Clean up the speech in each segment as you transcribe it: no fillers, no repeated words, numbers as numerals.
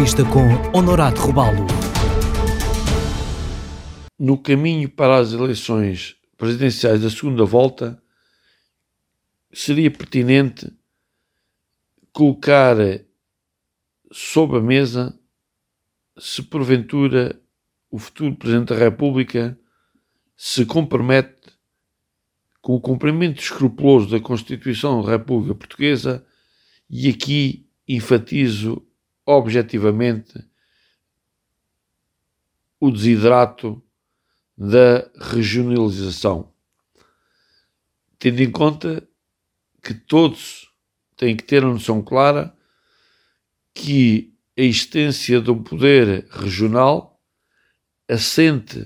Entrevista com Honorato Robalo. No caminho para as eleições presidenciais da segunda volta, seria pertinente colocar sob a mesa se porventura o futuro Presidente da República se compromete com o cumprimento escrupuloso da Constituição da República Portuguesa, e aqui enfatizo objetivamente o desidrato da regionalização, tendo em conta que todos têm que ter a noção clara que a existência de um poder regional assente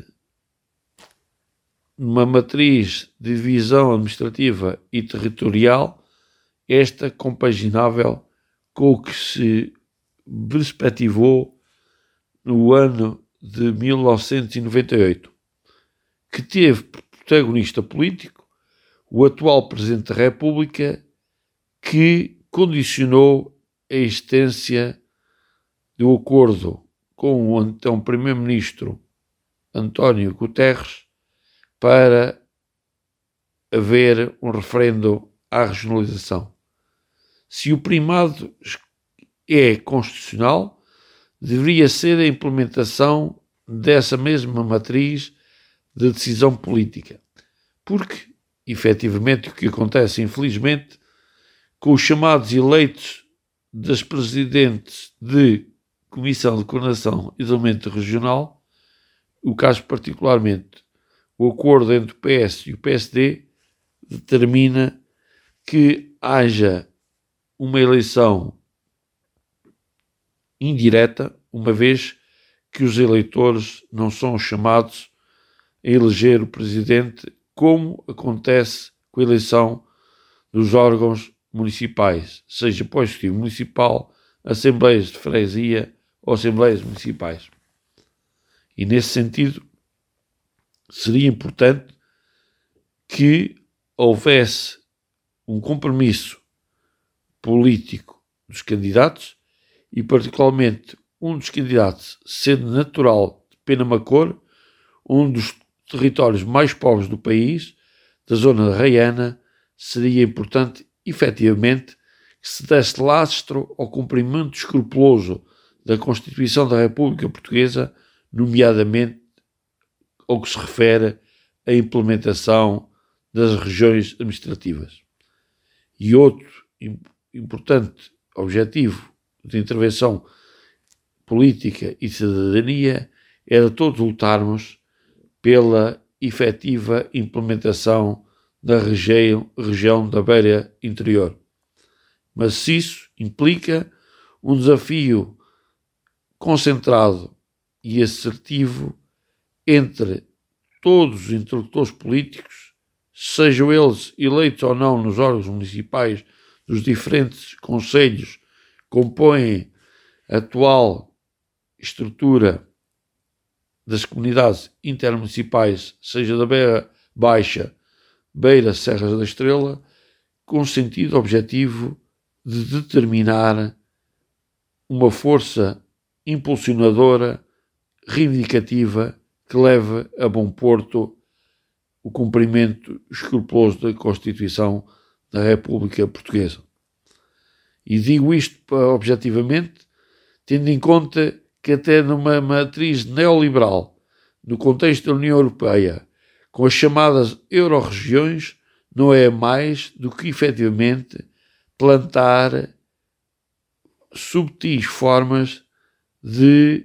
numa matriz de divisão administrativa e territorial, esta compaginável com o que se perspectivou no ano de 1998, que teve protagonista político o atual Presidente da República, que condicionou a existência do acordo com o então Primeiro-Ministro António Guterres para haver um referendo à regionalização. Se o primado é constitucional, deveria ser a implementação dessa mesma matriz de decisão política. Porque, efetivamente, o que acontece, infelizmente, com os chamados eleitos das presidentes de Comissão de Coordenação e Desenvolvimento Regional, o caso particularmente, o acordo entre o PS e o PSD determina que haja uma eleição indireta, uma vez que os eleitores não são chamados a eleger o presidente, como acontece com a eleição dos órgãos municipais, seja para o Executivo Municipal, Assembleias de Freguesia ou Assembleias Municipais. E nesse sentido, seria importante que houvesse um compromisso político dos candidatos, e particularmente um dos candidatos sendo natural de Penamacor, um dos territórios mais pobres do país, da zona raiana, seria importante, efetivamente, que se desse lastro ao cumprimento escrupuloso da Constituição da República Portuguesa, nomeadamente ao que se refere à implementação das regiões administrativas. E outro importante objetivo de intervenção política e cidadania era todos lutarmos pela efetiva implementação da região da beira interior. Mas isso implica um desafio concentrado e assertivo entre todos os interlocutores políticos, sejam eles eleitos ou não nos órgãos municipais dos diferentes concelhos que compõem a atual estrutura das comunidades intermunicipais, seja da Beira Baixa, Beira Serras da Estrela, com o sentido objetivo de determinar uma força impulsionadora, reivindicativa, que leve a bom porto o cumprimento escrupuloso da Constituição da República Portuguesa. E digo isto objetivamente, tendo em conta que até numa matriz neoliberal, no contexto da União Europeia, com as chamadas euro-regiões, não é mais do que efetivamente plantar subtis formas de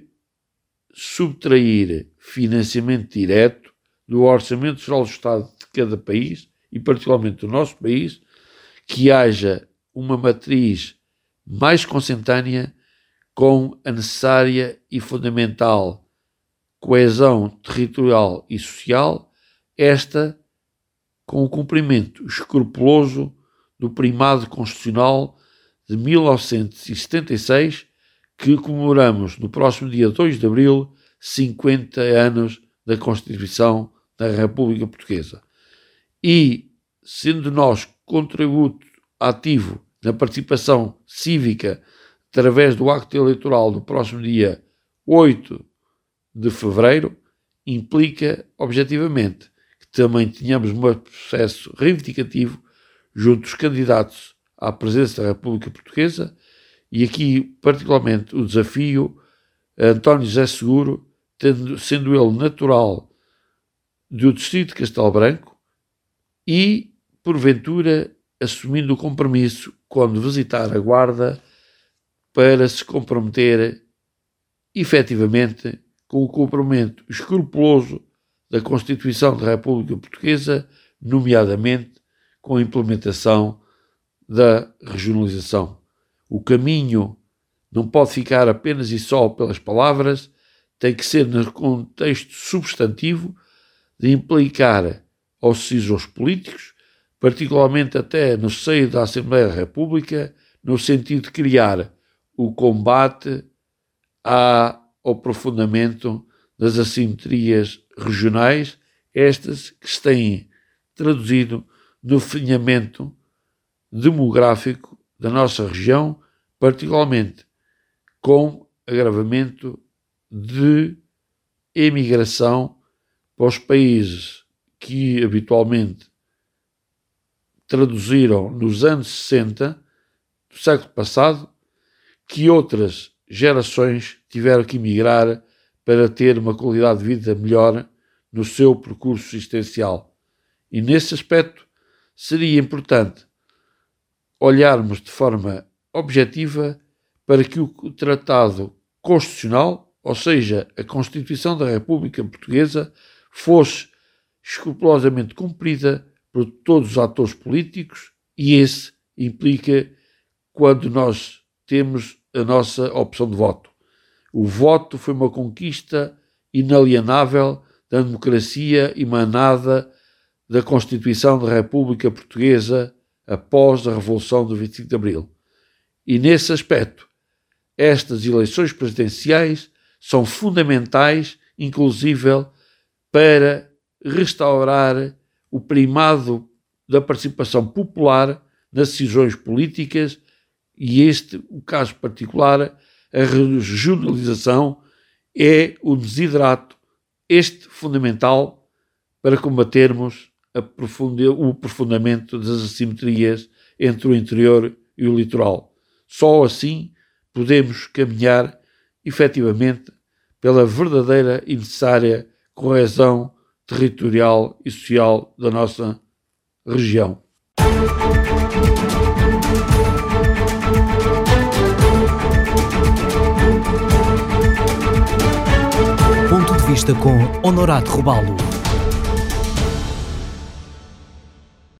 subtrair financiamento direto do Orçamento Geral do Estado de cada país, e particularmente do nosso país, que haja uma matriz mais consentânea com a necessária e fundamental coesão territorial e social, esta com o cumprimento escrupuloso do primado constitucional de 1976, que comemoramos no próximo dia 2 de abril, 50 anos da Constituição da República Portuguesa. E, sendo nós contributo ativo na participação cívica através do acto eleitoral do próximo dia 8 de fevereiro, implica, objetivamente, que também tenhamos um processo reivindicativo junto dos candidatos à presidência da República Portuguesa, e aqui, particularmente, o desafio a António José Seguro, sendo ele natural do distrito de Castelo Branco e, porventura, assumindo o compromisso, quando visitar a Guarda, para se comprometer efetivamente com o cumprimento escrupuloso da Constituição da República Portuguesa, nomeadamente com a implementação da regionalização. O caminho não pode ficar apenas e só pelas palavras, tem que ser no contexto substantivo de implicar aos decisores políticos, particularmente até no seio da Assembleia da República, no sentido de criar o combate ao aprofundamento das assimetrias regionais, estas que se têm traduzido no definhamento demográfico da nossa região, particularmente com agravamento de emigração para os países que habitualmente traduziram nos anos 60 do século passado, que outras gerações tiveram que emigrar para ter uma qualidade de vida melhor no seu percurso existencial. E nesse aspecto seria importante olharmos de forma objetiva para que o Tratado Constitucional, ou seja, a Constituição da República Portuguesa, fosse escrupulosamente cumprida por todos os atores políticos, e esse implica quando nós temos a nossa opção de voto. O voto foi uma conquista inalienável da democracia emanada da Constituição da República Portuguesa após a Revolução do 25 de Abril. E nesse aspecto, estas eleições presidenciais são fundamentais, inclusive para restaurar o primado da participação popular nas decisões políticas, e o caso particular, a regionalização, é o desidrato, fundamental para combatermos o aprofundamento das assimetrias entre o interior e o litoral. Só assim podemos caminhar, efetivamente, pela verdadeira e necessária coesão territorial e social da nossa região. Ponto de vista com Honorato Robalo.